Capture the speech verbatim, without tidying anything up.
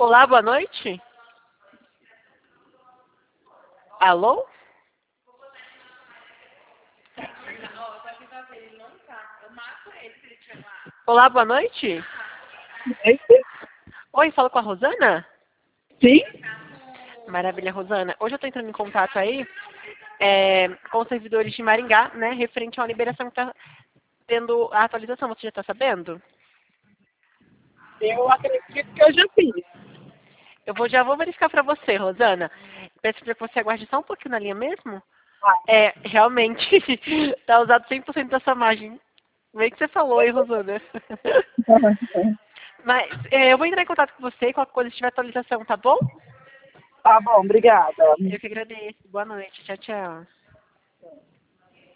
Olá, boa noite. Alô? Olá, boa noite. Oi, falo com a Rosana? Sim? Maravilha, Rosana. Hoje eu estou entrando em contato aí é, com os servidores de Maringá, né, referente a uma liberação que está tendo a atualização. Você já está sabendo? Eu acredito que eu já fiz. Eu vou, já vou verificar para você, Rosana. Peço para que você aguarde só um pouquinho na linha mesmo. Ah, É, realmente, está usado cem por cento da sua margem. Bem que você falou, hein, Rosana? Mas é, eu vou entrar em contato com você e qualquer coisa se tiver atualização, tá bom? tá bom, obrigada. Eu que agradeço. Boa noite. Tchau, tchau.